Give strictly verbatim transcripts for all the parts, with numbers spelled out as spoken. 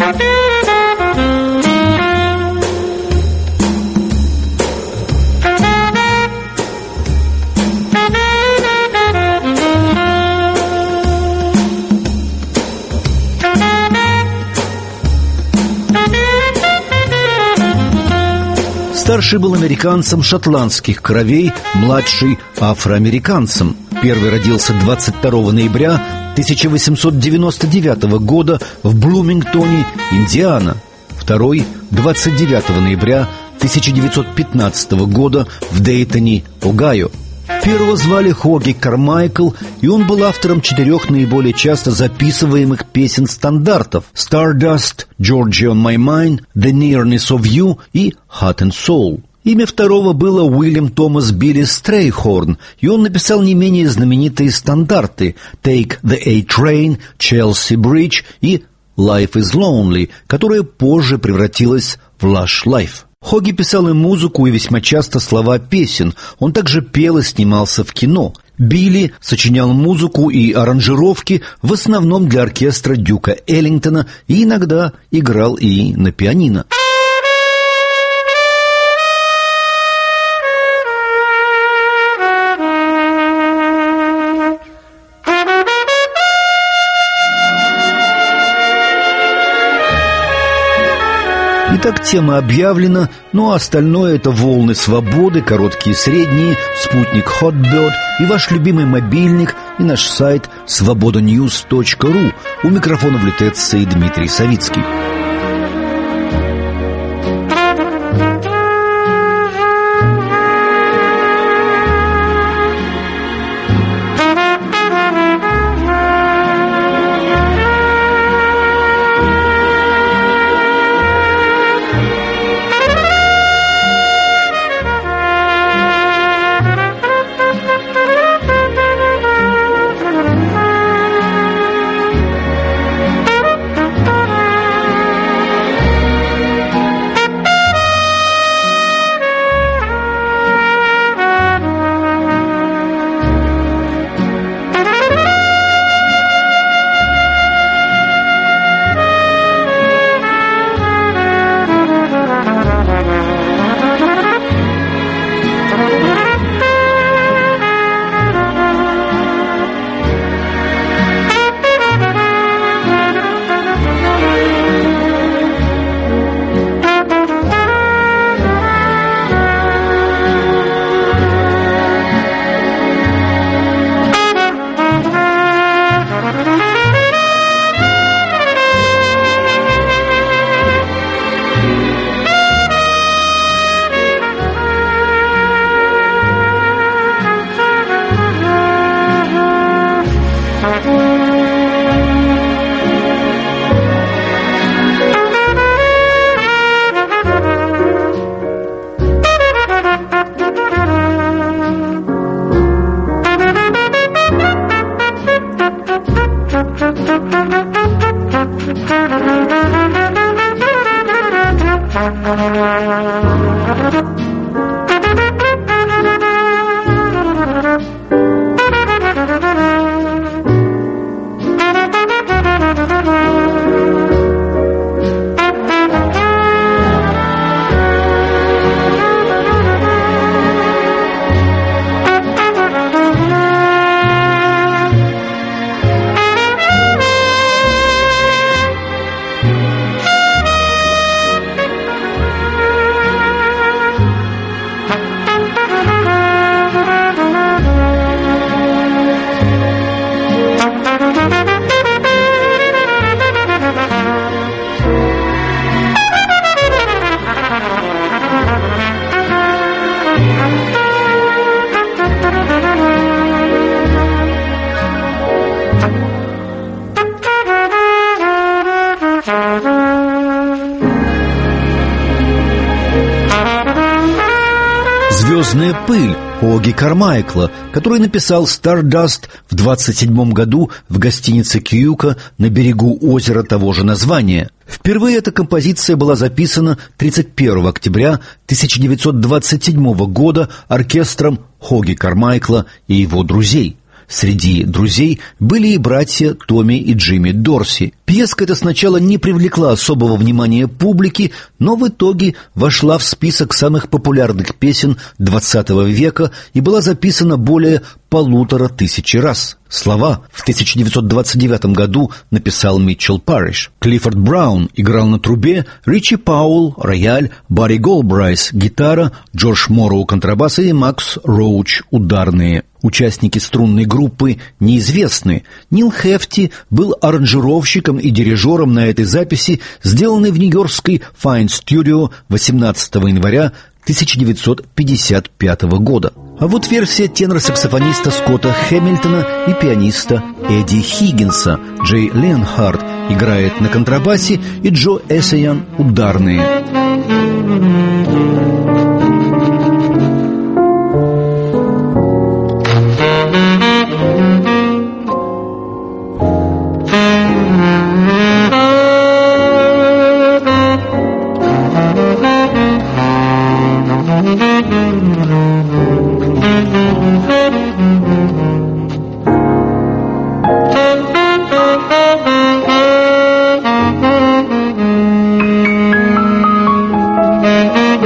Старший был американцем шотландских кровей, младший – афроамериканцем. Первый родился двадцать второго ноября тысяча восемьсот девяносто девятого года в Блумингтоне, Индиана. Второй – двадцать девятого ноября тысяча девятьсот пятнадцатого года в Дейтоне, Огайо. Первого звали Хоги Кармайкл, и он был автором четырех наиболее часто записываемых песен-стандартов: «Stardust», «Georgia on my mind», «The Nearness of You» и «Heart and Soul». Имя второго было Уильям Томас Билли Стрейхорн, и он написал не менее знаменитые стандарты «Take the A-Train», «Chelsea Bridge» и «Life is Lonely», которая позже превратилась в «Lush Life». Хоги писал и музыку, и весьма часто слова песен. Он также пел и снимался в кино. Билли сочинял музыку и аранжировки в основном для оркестра Дюка Эллингтона и иногда играл и на пианино. Итак, тема объявлена, ну а остальное — это волны свободы, короткие и средние, спутник Hotbird и ваш любимый мобильник, и наш сайт свобода ньюс точка ру. У микрофона в лютеции Дмитрий Савицкий. «Звездная пыль» Хоги Кармайкла, который написал «Stardust» в двадцать седьмом году в гостинице «Кьюка» на берегу озера того же названия. Впервые эта композиция была записана тридцать первого октября тысяча девятьсот двадцать седьмого года оркестром Хоги Кармайкла и его друзей. Среди друзей были и братья Томми и Джимми Дорси. Пьеска эта сначала не привлекла особого внимания публики, но в итоге вошла в список самых популярных песен двадцатого века и была записана более полутора тысячи раз. Слова в тысяча девятьсот двадцать девятом году написал Митчелл Парриш. Клиффорд Браун играл на трубе, Ричи Пауэлл — рояль, Барри Голдбрайс — гитара, Джордж Морроу — контрабас и Макс Роуч — ударные. Участники струнной группы неизвестны. Нил Хефти был аранжировщиком и дирижером на этой записи, сделанной в нью-йоркской Fine Studio восемнадцатого января тысяча девятьсот пятьдесят пятого года. А вот версия тенор-саксофониста Скотта Хэмилтона и пианиста Эдди Хиггинса. Джей Ленхард играет на контрабасе и Джо Эссаян — ударные. Thank you.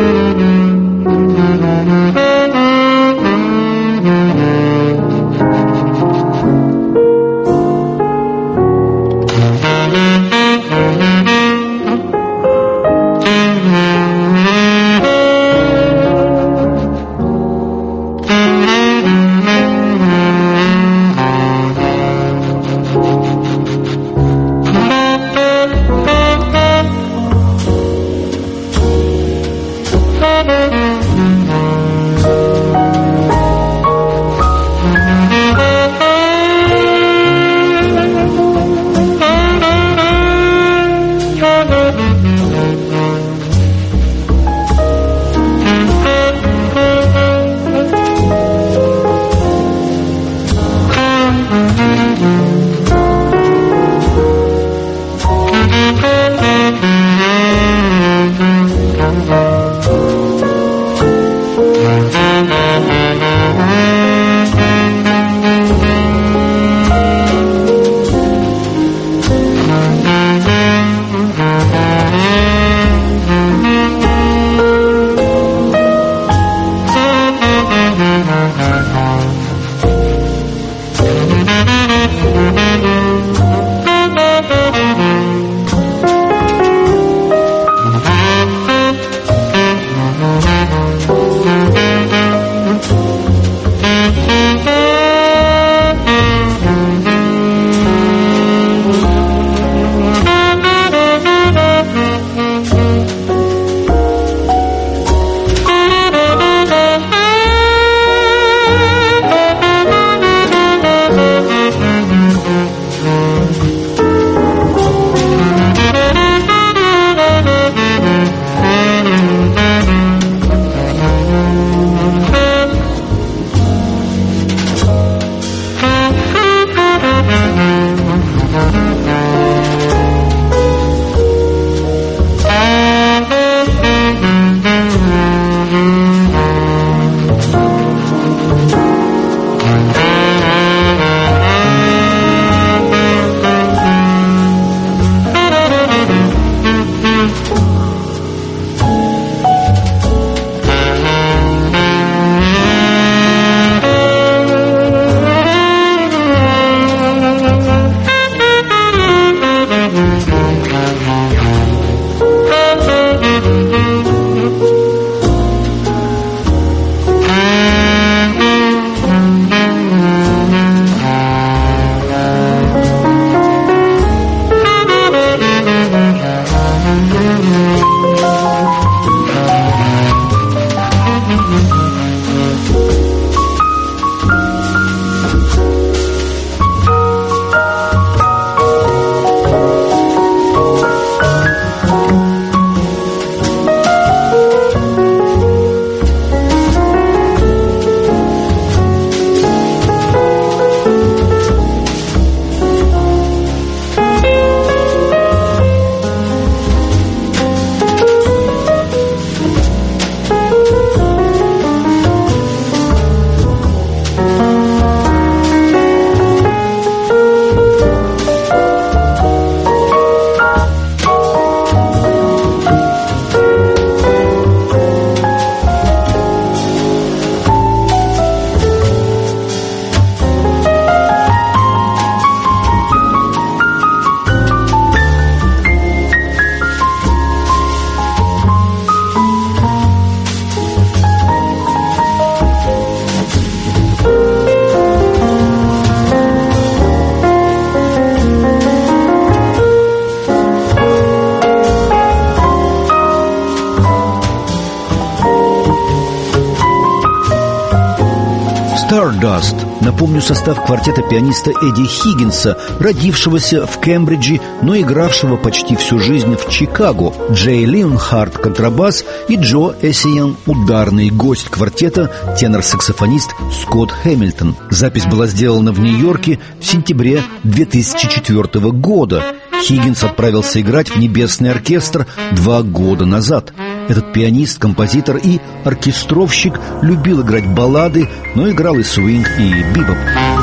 контраст. Напомню состав квартета пианиста Эдди Хиггинса, родившегося в Кембридже, но игравшего почти всю жизнь в Чикаго. Джей Леонхард – контрабас и Джо Эссиен – ударный. Гость квартета – тенор-саксофонист Скотт Хэмилтон. Запись была сделана в Нью-Йорке в сентябре две тысячи четвёртого года. Хиггинс отправился играть в Небесный оркестр два года назад. Этот пианист, композитор и оркестровщик любил играть баллады, но играл и свинг, и бибоп.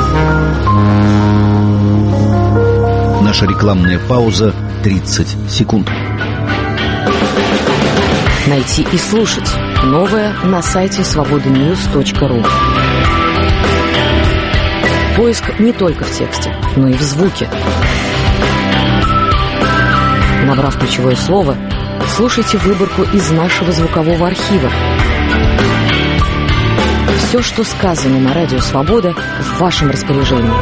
Наша рекламная пауза – тридцать секунд. Найти и слушать новое на сайте свобода ньюс точка ру. Поиск не только в тексте, но и в звуке. Набрав ключевое слово, слушайте выборку из нашего звукового архива. Все, что сказано на радио «Свобода», в вашем распоряжении.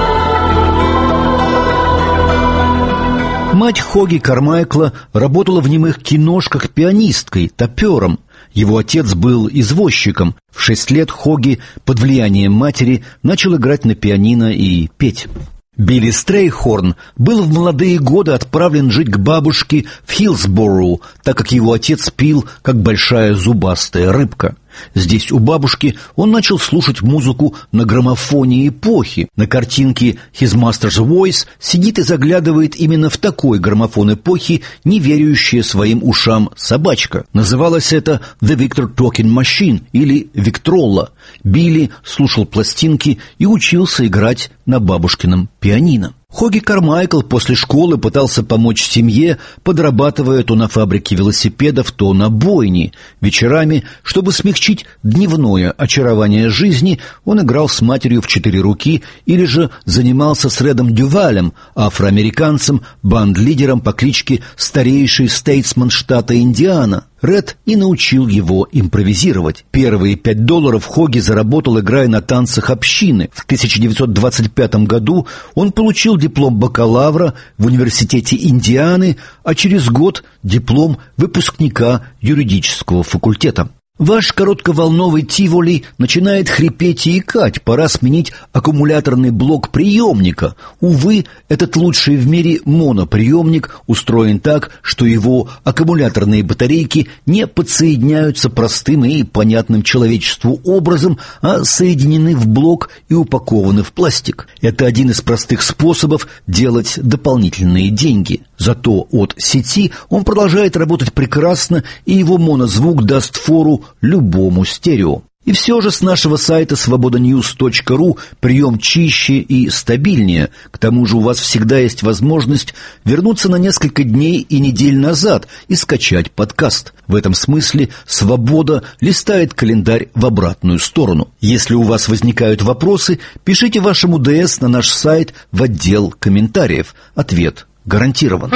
Мать Хоги Кармайкла работала в немых киношках пианисткой, топером. Его отец был извозчиком. В шесть лет Хоги под влиянием матери начал играть на пианино и петь. Билли Стрейхорн был в молодые годы отправлен жить к бабушке в Хиллсбороу, так как его отец пил, как большая зубастая рыбка. Здесь у бабушки он начал слушать музыку на граммофоне эпохи. На картинке «His Master's Voice» сидит и заглядывает именно в такой граммофон эпохи не верящая своим ушам собачка. Называлось это «The Victor Talking Machine» или «Виктролла». Билли слушал пластинки и учился играть на бабушкином пианино. Хоги Кармайкл после школы пытался помочь семье, подрабатывая то на фабрике велосипедов, то на бойне. Вечерами, чтобы смягчить дневное очарование жизни, он играл с матерью в четыре руки или же занимался с Редом Дювалем, афроамериканцем, банд-лидером по кличке Старейший Стейтсман штата Индиана. Ред и научил его импровизировать. Первые пять долларов Хоги заработал, играя на танцах общины. В тысяча девятьсот двадцать пятом году он получил диплом бакалавра в университете Индианы, а через год диплом выпускника юридического факультета. Ваш коротковолновый Тиволи начинает хрипеть и икать. Пора сменить аккумуляторный блок приемника. Увы, этот лучший в мире моноприемник устроен так, что его аккумуляторные батарейки не подсоединяются простым и понятным человечеству образом, а соединены в блок и упакованы в пластик. Это один из простых способов делать дополнительные деньги. Зато от сети он продолжает работать прекрасно, и его монозвук даст фору любому стерео. И все же с нашего сайта свобода ньюс точка ру прием чище и стабильнее. К тому же у вас всегда есть возможность вернуться на несколько дней и недель назад и скачать подкаст. В этом смысле «Свобода» листает календарь в обратную сторону. Если у вас возникают вопросы, пишите вашему ДС на наш сайт в отдел комментариев. Ответ гарантирован.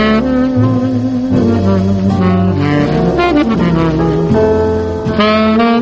Mm-hmm.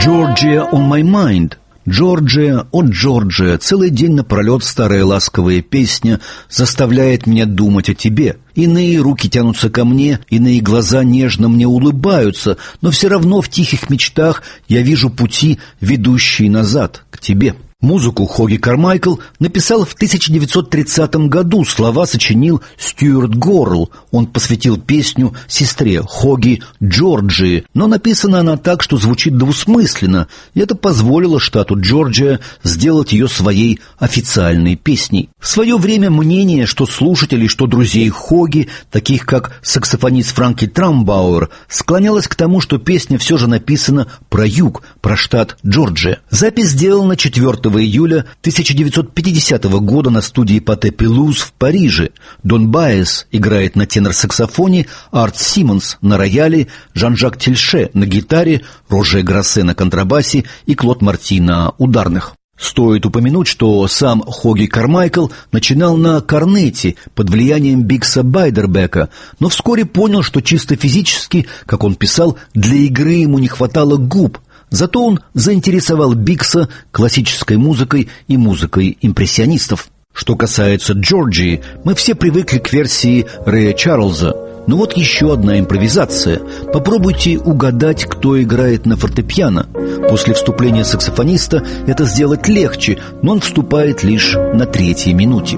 Georgia on my mind. Джорджия, о Джорджия, целый день напролет старая ласковая песня заставляет меня думать о тебе. Иные руки тянутся ко мне, иные глаза нежно мне улыбаются, но все равно в тихих мечтах я вижу пути, ведущие назад, к тебе. Музыку Хоги Кармайкл написал в тысяча девятьсот тридцатом году, слова сочинил Стюарт Горрелл. Он посвятил песню сестре Хоги Джорджии, но написана она так, что звучит двусмысленно, и это позволило штату Джорджия сделать ее своей официальной песней. В свое время мнение, что слушателей, что друзей Хоги, таких как саксофонист Франки Трамбауэр, склонялось к тому, что песня все же написана про юг, про штат Джорджия. Запись сделана четвёртого июля тысяча девятьсот пятидесятого года на студии Патэ Пелуз в Париже. Дон Баэс играет на тенор-саксофоне, Арт Симмонс на рояле, Жан-Жак Тельше на гитаре, Роже Грассе на контрабасе и Клод Марти на ударных. Стоит упомянуть, что сам Хоги Кармайкл начинал на корнете под влиянием Бикса Байдербека, но вскоре понял, что чисто физически, как он писал, для игры ему не хватало губ. Зато он заинтересовал Бикса классической музыкой и музыкой импрессионистов. Что касается Джорджии, мы все привыкли к версии Рэя Чарльза. Но вот еще одна импровизация. Попробуйте угадать, кто играет на фортепиано. После вступления саксофониста это сделать легче, но он вступает лишь на третьей минуте.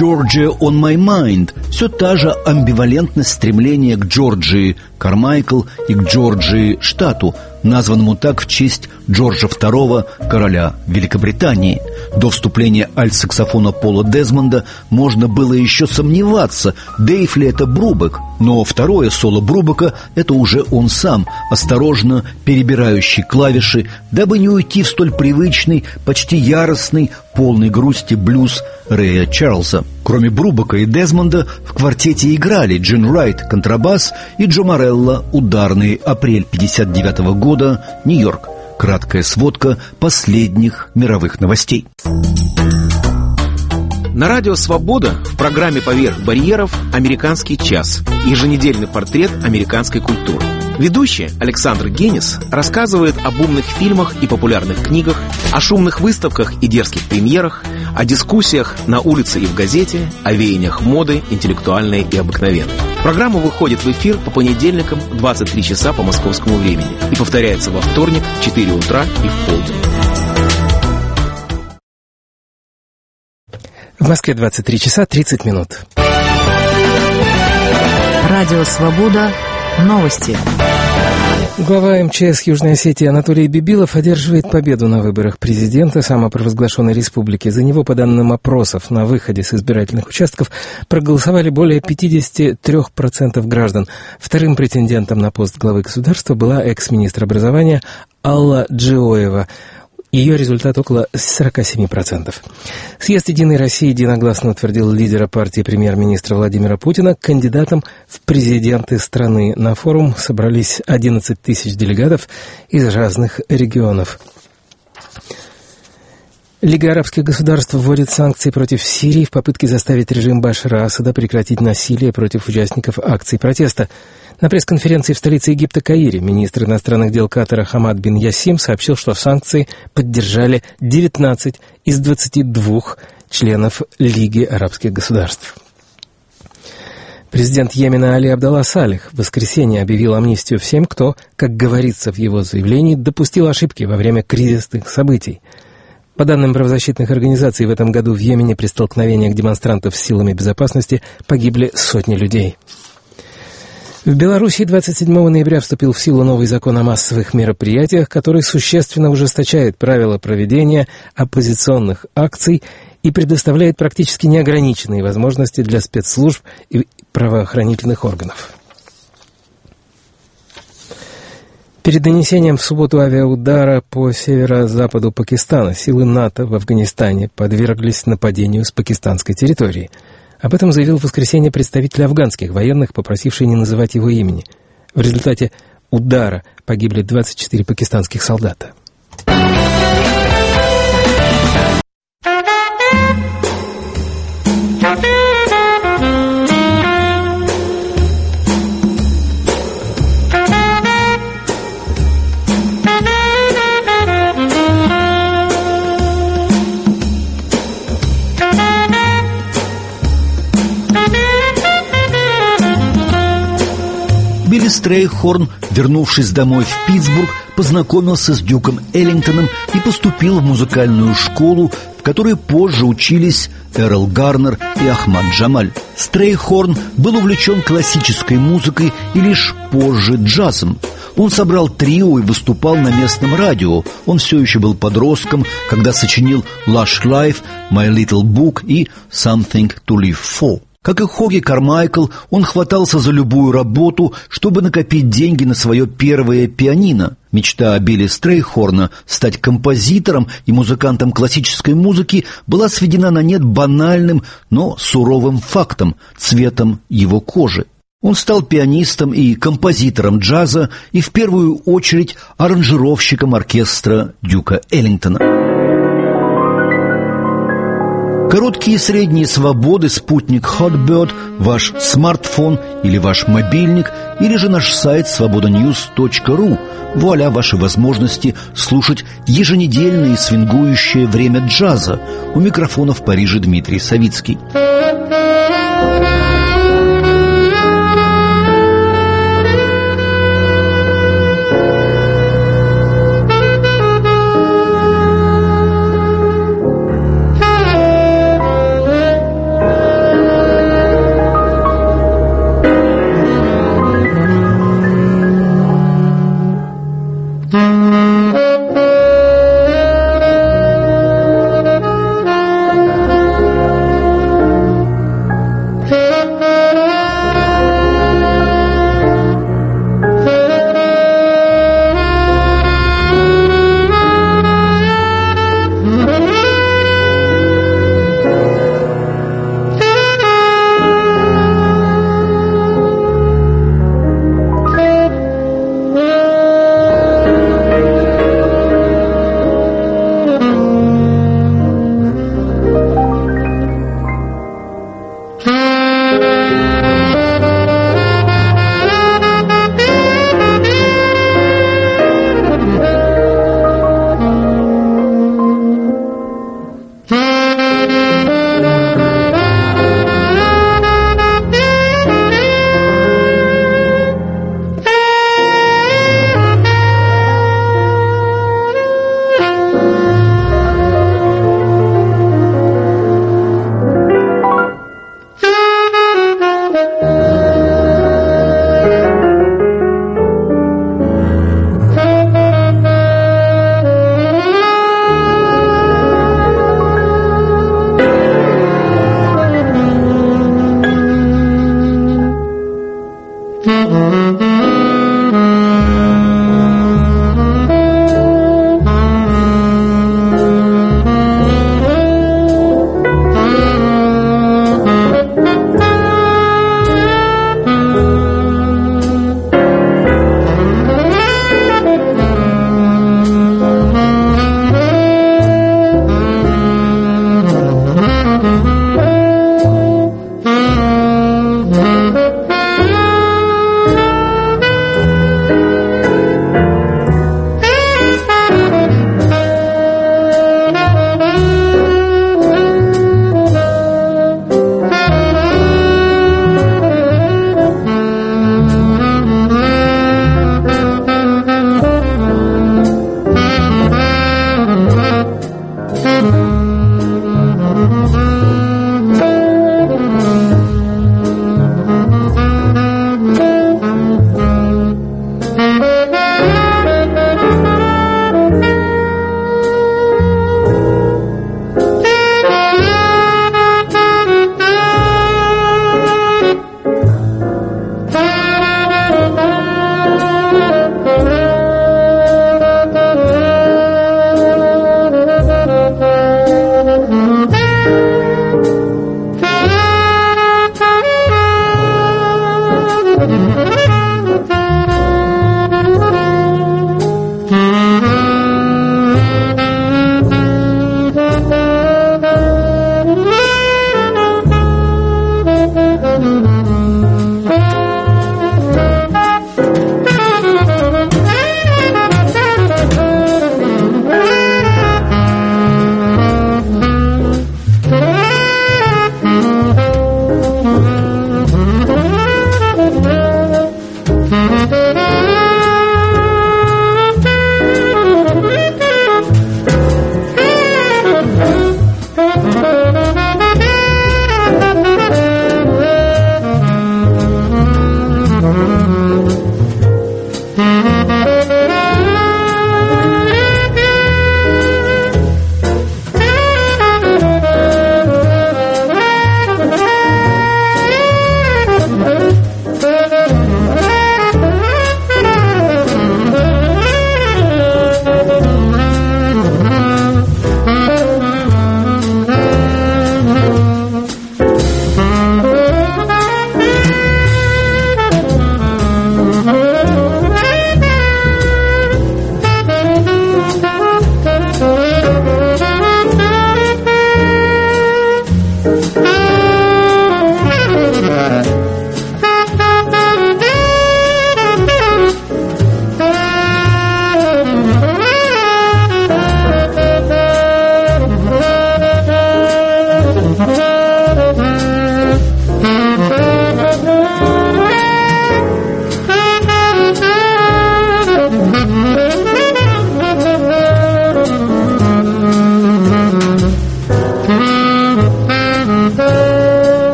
«Georgia on my mind» – все та же амбивалентность стремления к Джорджии Кармайкл и к Джорджии штату, названному так в честь Джорджа второго, короля Великобритании. До вступления альт-саксофона Пола Дезмонда можно было еще сомневаться, Дэйв ли это Брубек, но второе соло Брубека – это уже он сам, осторожно перебирающий клавиши, дабы не уйти в столь привычный, почти яростный, полный грусти блюз Рэя Чарльза. Кроме Брубека и Дезмонда в квартете играли Джин Райт – контрабас и Джо Морелло – ударный, апрель пятьдесят девятого года, Нью-Йорк. Краткая сводка последних мировых новостей. На радио «Свобода» в программе «Поверх барьеров» «Американский час» – еженедельный портрет американской культуры. Ведущий Александр Генис рассказывает об умных фильмах и популярных книгах, о шумных выставках и дерзких премьерах, о дискуссиях на улице и в газете, о веяниях моды, интеллектуальной и обыкновенной. Программа выходит в эфир по понедельникам в двадцать три часа по московскому времени и повторяется во вторник в четыре утра и в полдень. В Москве двадцать три часа тридцать минут. Радио «Свобода». Новости. Глава эм че эс Южной Осетии Анатолий Бибилов одерживает победу на выборах президента самопровозглашенной республики. За него, по данным опросов, на выходе с избирательных участков проголосовали более пятьдесят три процента граждан. Вторым претендентом на пост главы государства была экс-министр образования Алла Джиоева. Ее результат около сорок семь процентов. Съезд «Единой России» единогласно утвердил лидера партии премьер-министра Владимира Путина кандидатом в президенты страны. На форум собрались одиннадцать тысяч делегатов из разных регионов. Лига арабских государств вводит санкции против Сирии в попытке заставить режим Башара Асада прекратить насилие против участников акций протеста. На пресс-конференции в столице Египта Каире министр иностранных дел Катара Хамад бин Ясим сообщил, что санкции поддержали девятнадцать из двадцати двух членов Лиги арабских государств. Президент Йемена Али Абдалла Салих в воскресенье объявил амнистию всем, кто, как говорится в его заявлении, допустил ошибки во время кризисных событий. По данным правозащитных организаций, в этом году в Йемене при столкновениях демонстрантов с силами безопасности погибли сотни людей. В Беларуси двадцать седьмого ноября вступил в силу новый закон о массовых мероприятиях, который существенно ужесточает правила проведения оппозиционных акций и предоставляет практически неограниченные возможности для спецслужб и правоохранительных органов. Перед нанесением в субботу авиаудара по северо-западу Пакистана силы НАТО в Афганистане подверглись нападению с пакистанской территории. Об этом заявил в воскресенье представитель афганских военных, попросивший не называть его имени. В результате удара погибли двадцать четыре пакистанских солдата. Билли Стрейхорн, вернувшись домой в Питтсбург, познакомился с Дюком Эллингтоном и поступил в музыкальную школу, в которой позже учились Эрл Гарнер и Ахмад Джамаль. Стрейхорн был увлечен классической музыкой и лишь позже джазом. Он собрал трио и выступал на местном радио. Он все еще был подростком, когда сочинил «Lush Life», «My Little Book» и «Something to Live For». Как и Хоги Кармайкл, он хватался за любую работу, чтобы накопить деньги на свое первое пианино. Мечта Билли Стрейхорна стать композитором и музыкантом классической музыки была сведена на нет банальным, но суровым фактом – цветом его кожи. Он стал пианистом и композитором джаза и в первую очередь аранжировщиком оркестра Дюка Эллингтона. Короткие и средние свободы, спутник Hotbird, ваш смартфон или ваш мобильник, или же наш сайт свобода ньюс точка ру. Вуаля ваши возможности слушать еженедельное свингующее время джаза. У микрофона в Париже Дмитрий Савицкий.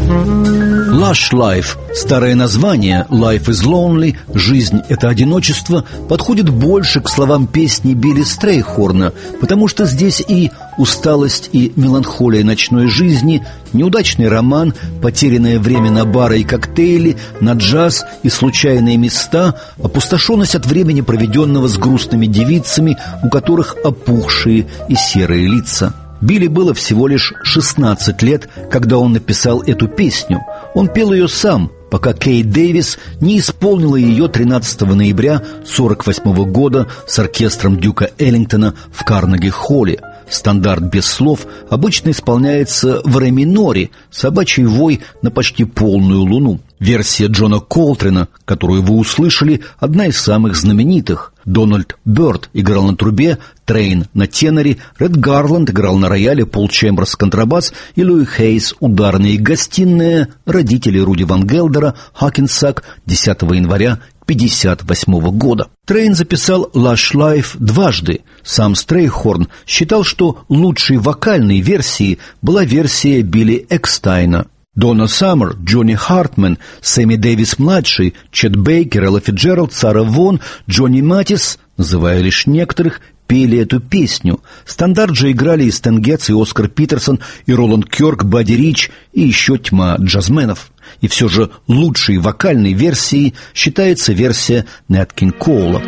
Lush Life, старое название Life is Lonely, жизнь – это одиночество, подходит больше к словам песни Билли Стрейхорна, потому что здесь и усталость, и меланхолия ночной жизни, неудачный роман, потерянное время на бары и коктейли, на джаз и случайные места, опустошенность от времени, проведенного с грустными девицами, у которых опухшие и серые лица. Билли было всего лишь шестнадцать лет, когда он написал эту песню. Он пел ее сам, пока Кейт Дэвис не исполнила ее тринадцатого ноября сорок восьмого года с оркестром Дюка Эллингтона в Карнеги-холле. Стандарт без слов обычно исполняется в ре миноре, собачий вой на почти полную луну. Версия Джона Колтрена, которую вы услышали, одна из самых знаменитых. Дональд Бёрд играл на трубе, Трейн на теноре, Ред Гарланд играл на рояле, Пол Чемберс контрабас и Луи Хейс ударные и гостиные, родители Руди Ван Гелдера, Хакенсак, десятого января пятьдесят восьмого года. Трейн записал «Lush Life» дважды. Сам Стрейхорн считал, что лучшей вокальной версией была версия Билли Экстайна. Донна Саммер, Джонни Хартман, Сэмми Дэвис-младший, Чет Бейкер, Элла Фиджеральд, Сара Вон, Джонни Матис, называя лишь некоторых, пели эту песню. Стандарт же играли и Стэн Гетц, и Оскар Питерсон, и Роланд Кёрк, Бадди Рич, и еще тьма джазменов. И все же лучшей вокальной версией считается версия Нэт Кинг Коула.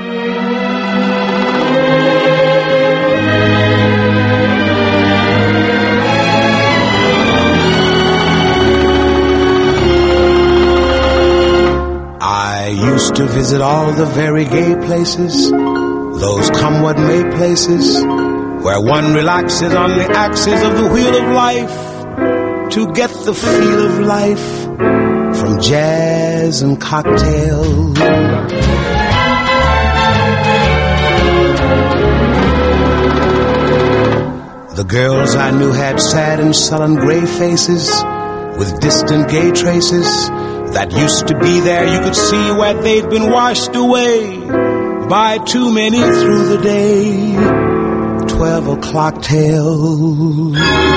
I used to visit all the very gay places, those come-what-may places, where one relaxes on the axis of the wheel of life to get the feel of life from jazz and cocktails. The girls I knew had sad and sullen gray faces with distant gay traces that used to be there. You could see where they'd been washed away by too many through the day. Twelve o'clock tales.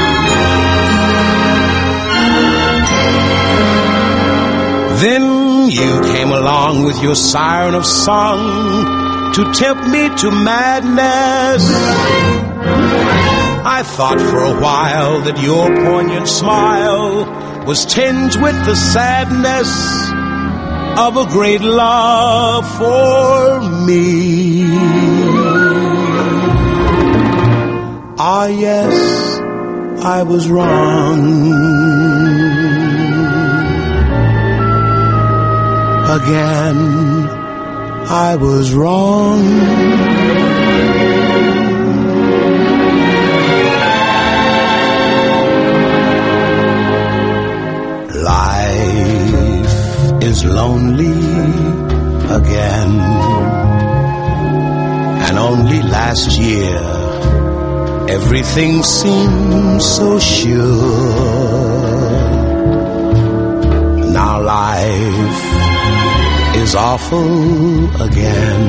Then you came along with your siren of song to tempt me to madness. I thought for a while that your poignant smile was tinged with the sadness of a great love for me. Ah, yes, I was wrong. Again, I was wrong. Life is lonely again, and only last year everything seemed so sure. Now life is awful again,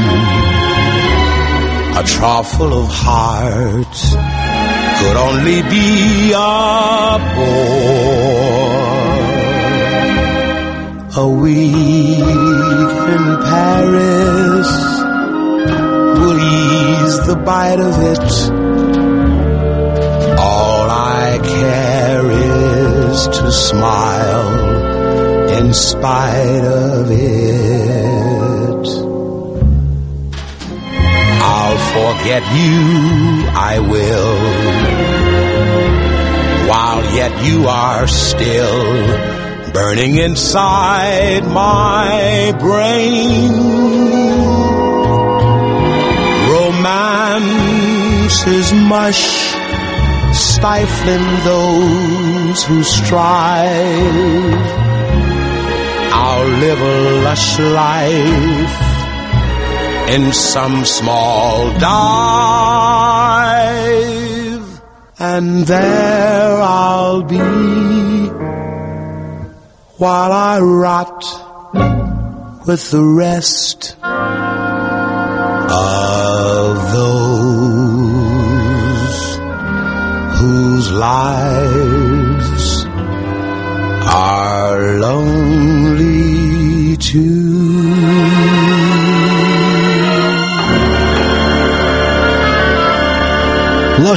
a trough full of hearts could only be a bore. A week in Paris will ease the bite of it. All I care is to smile in spite of it. I'll forget you, I will, while yet you are still burning inside my brain. Romance is mush, stifling those who strive. I'll live a lush life in some small dive, and there I'll be while I rot with the rest of those whose lives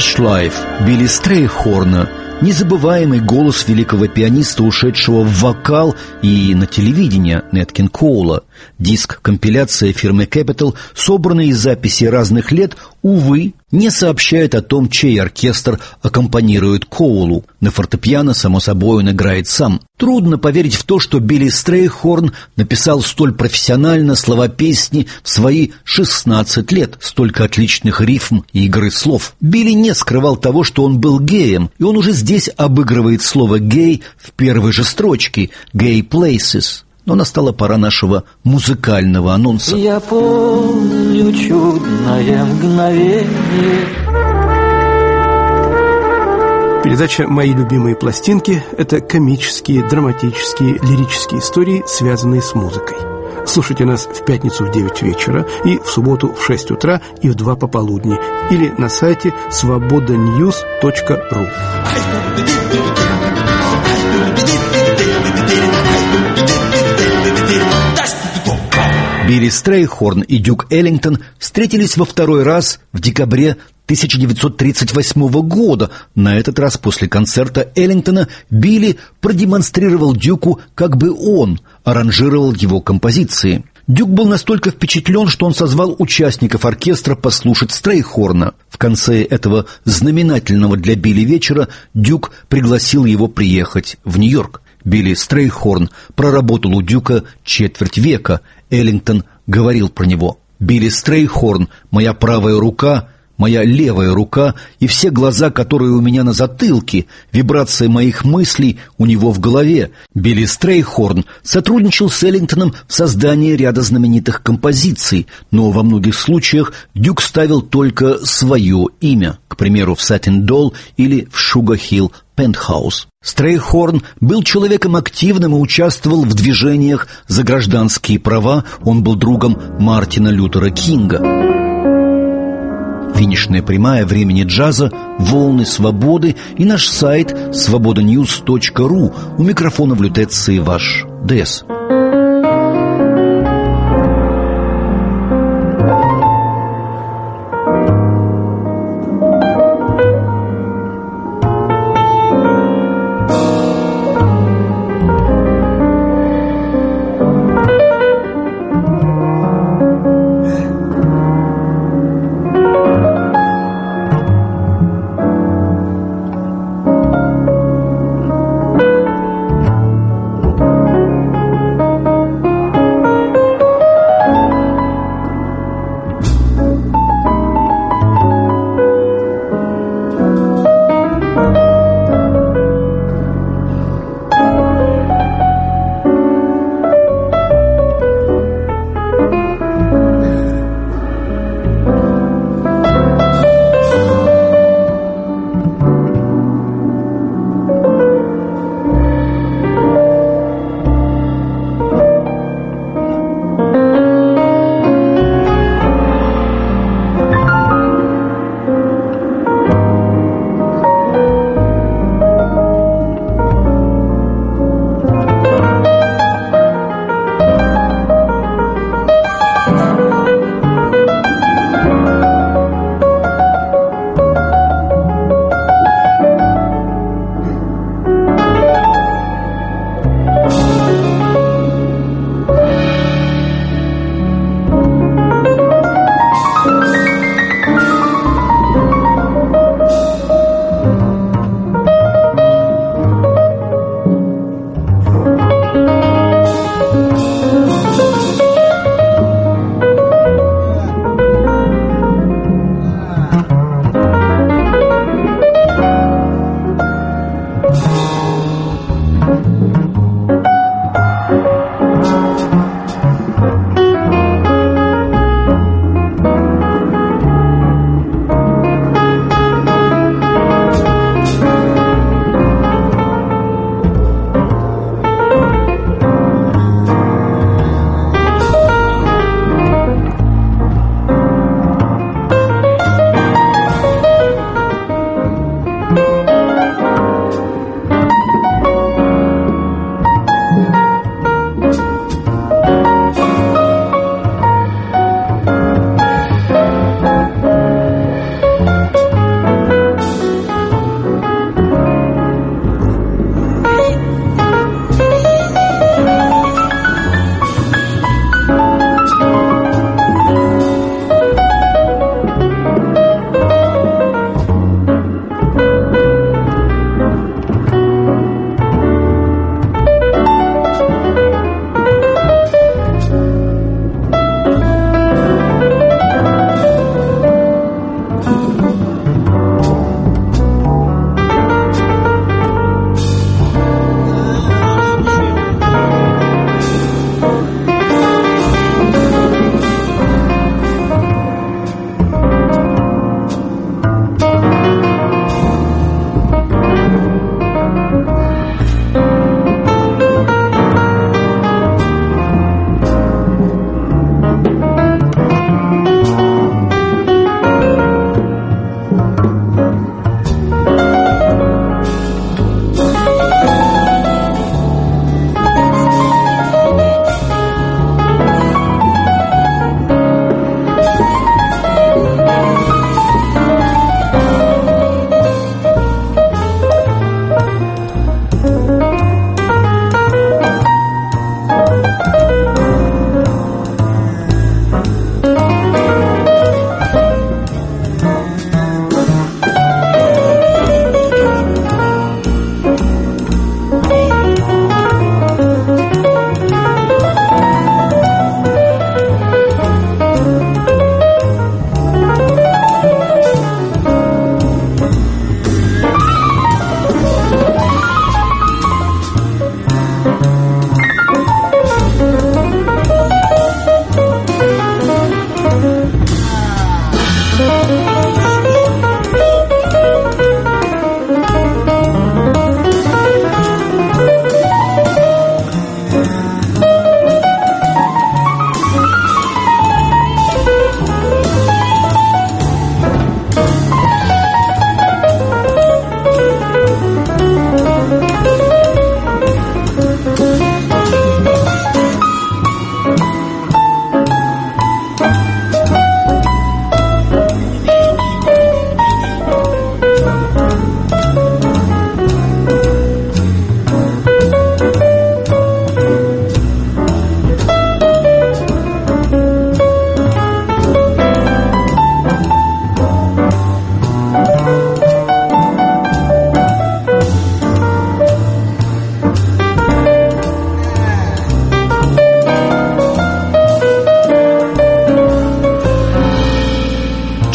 Lush Life Билли Стрейхорна, незабываемый голос великого пианиста, ушедшего в вокал и на телевидение Нэт Кинг Коула. Диск-компиляция фирмы Capitol, собранный из записей разных лет, увы, не сообщает о том, чей оркестр аккомпанирует Коулу. На фортепиано, само собой, он играет сам. Трудно поверить в то, что Билли Стрейхорн написал столь профессионально слова песни в свои шестнадцать лет, столько отличных рифм и игры слов. Билли не скрывал того, что он был геем, и он уже здесь обыгрывает слово «гей» в первой же строчке «Gay Places». Но настала пора нашего музыкального анонса. Я помню чудное мгновение. Передача «Мои любимые пластинки» — это комические, драматические, лирические истории, связанные с музыкой. Слушайте нас в пятницу в девять вечера и в субботу в шесть утра и в два пополудни или на сайте свобода ньюс точка ру. Билли Стрейхорн и Дюк Эллингтон встретились во второй раз в декабре тысяча девятьсот тридцать восьмого года. На этот раз после концерта Эллингтона Билли продемонстрировал Дюку, как бы он аранжировал его композиции. Дюк был настолько впечатлен, что он созвал участников оркестра послушать Стрейхорна. В конце этого знаменательного для Билли вечера Дюк пригласил его приехать в Нью-Йорк. Билли Стрейхорн проработал у Дюка четверть века. Эллингтон говорил про него: «Билли Стрейхорн — моя правая рука, моя левая рука, и все глаза, которые у меня на затылке, вибрация моих мыслей у него в голове». Билли Стрейхорн сотрудничал с Эллингтоном в создании ряда знаменитых композиций, но во многих случаях Дюк ставил только свое имя, к примеру, в «Satin Doll» или в «Sugar Hill Penthouse». Стрейхорн был человеком активным и участвовал в движениях за гражданские права. Он был другом Мартина Лютера Кинга. Финишная прямая времени джаза, волны свободы и наш сайт свобода ньюс точка ру. У микрофона в лютеции ваш ДЭС.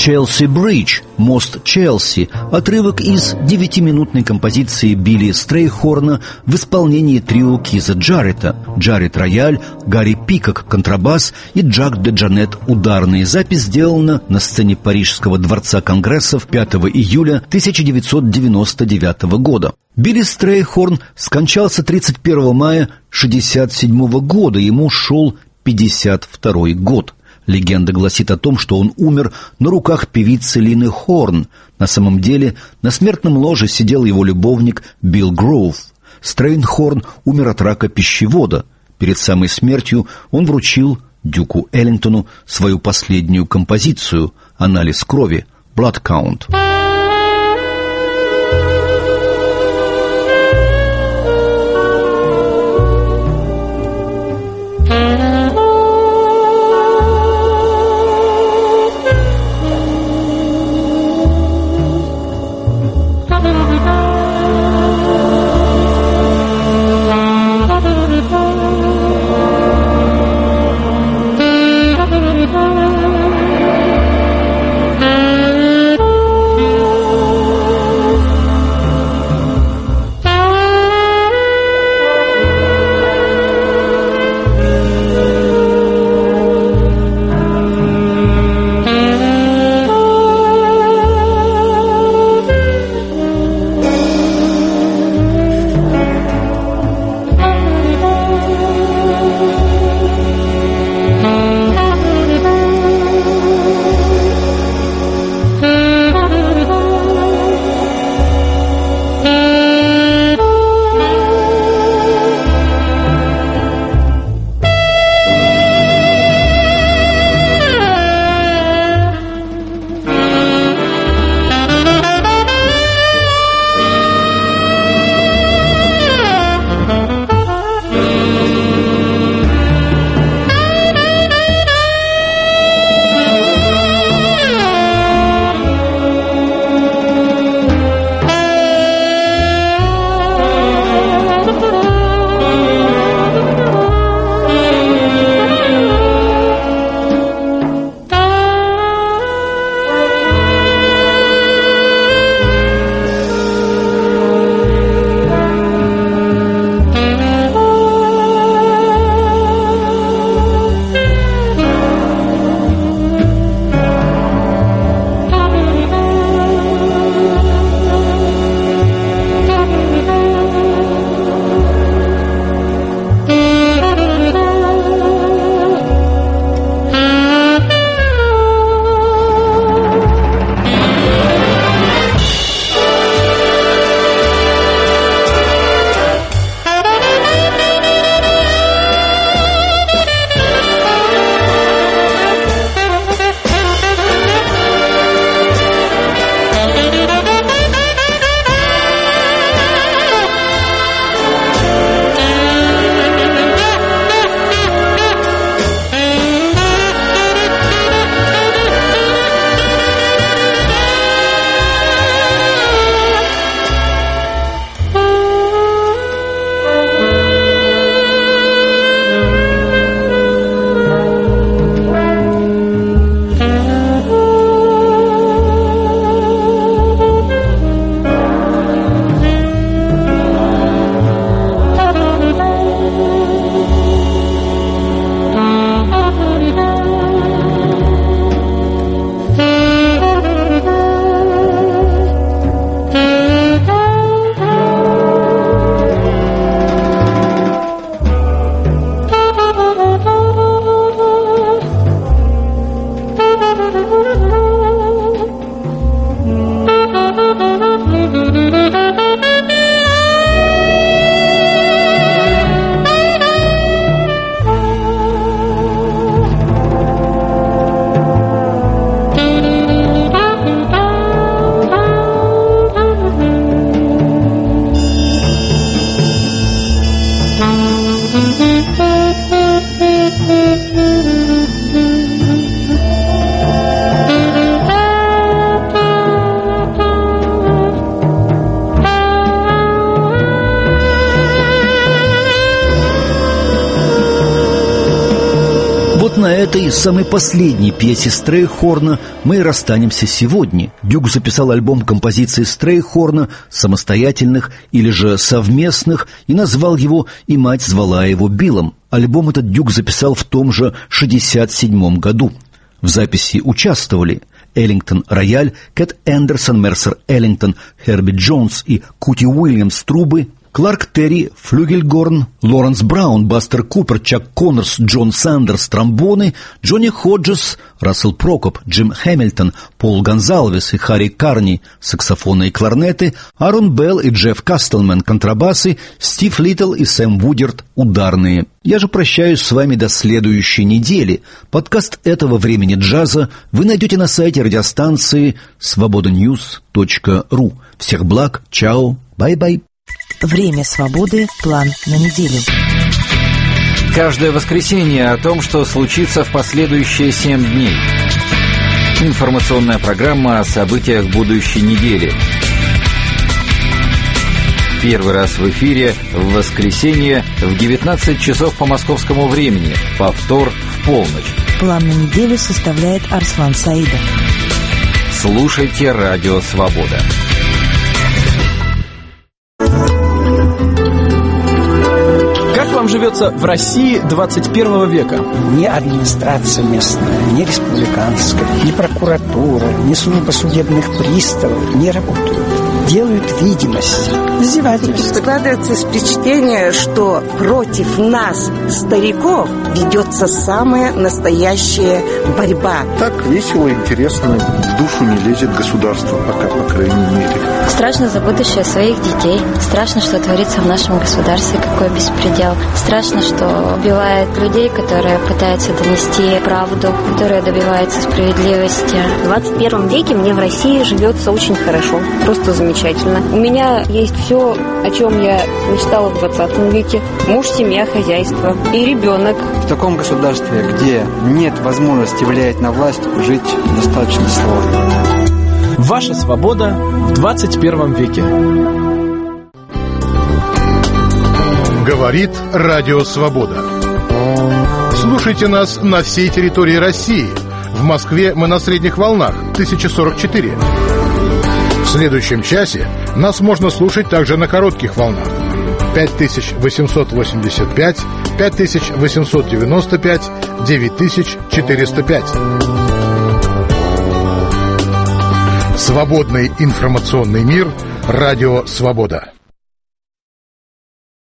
«Челси Бридж», «Мост Челси», отрывок из девятиминутной композиции Билли Стрейхорна в исполнении трио Киза Джаррета: Джаррет — рояль, Гарри Пикок — контрабас и Джак де Джанет — ударная. Запись сделана на сцене Парижского дворца конгрессов пятого июля тысяча девятьсот девяносто девятого года. Билли Стрейхорн скончался тридцать первого мая шестьдесят седьмого года, ему шел пятьдесят второй год. Легенда гласит о том, что он умер на руках певицы Лины Хорн. На самом деле на смертном ложе сидел его любовник Билл Гроув. Стрейхорн умер от рака пищевода. Перед самой смертью он вручил Дюку Эллингтону свою последнюю композицию «Анализ крови» «Blood Count». вот на этой самой последней пьесе Стрейхорна мы и расстанемся сегодня. Дюк записал альбом композиций Стрейхорна, самостоятельных или же совместных, и назвал его «И мать звала его Биллом». Альбом этот Дюк записал в том же шестьдесят седьмом году. В записи участвовали Эллингтон рояль, Кэт Эндерсон, Мерсер Эллингтон, Херби Джонс и Кути Уильямс трубы, Кларк Терри флюгельгорн, Лоренс Браун, Бастер Купер, Чак Коннорс, Джон Сандерс тромбоны, Джонни Ходжес, Рассел Прокоп, Джим Хэмилтон, Пол Гонзалвес и Харри Карни саксофоны и кларнеты, Аарон Белл и Джефф Кастлман контрабасы, Стив Литтл и Сэм Вудерт ударные. Я же прощаюсь с вами до следующей недели. Подкаст этого времени джаза вы найдете на сайте радиостанции свобода ньюс точка ру. Всех благ, чао, бай-бай. Время свободы. План на неделю. Каждое воскресенье о том, что случится в последующие семь дней. Информационная программа о событиях будущей недели. Первый раз в эфире в воскресенье в девятнадцать часов по московскому времени. Повтор в полночь. План на неделю составляет Арслан Саидов. Слушайте Радио Свобода. Как вам живется в России двадцать первого века? Ни администрация местная, ни республиканская, ни прокуратура, ни служба судебных приставов не работают. Делают видимость, издевательство. Складывается впечатление, что против нас, стариков, ведется самая настоящая борьба. Так весело, интересно, в душу не лезет государство пока, по крайней мере. Страшно за будущее своих детей. Страшно, что творится в нашем государстве, какой беспредел. Страшно, что убивают людей, которые пытаются донести правду, которые добиваются справедливости. В двадцать первом веке мне в России живется очень хорошо, просто замечательно. У меня есть все, о чем я мечтала в двадцатом веке. Муж, семья, хозяйство и ребенок. В таком государстве, где нет возможности влиять на власть, жить достаточно сложно. Ваша свобода в двадцать первом веке. Говорит Радио Свобода. Слушайте нас на всей территории России. В Москве мы на средних волнах тысяча сорок четыре. В следующем часе нас можно слушать также на коротких волнах пять тысяч восемьсот восемьдесят пять, пять тысяч восемьсот девяносто пять, девять тысяч четыреста пять. Свободный информационный мир. Радио Свобода.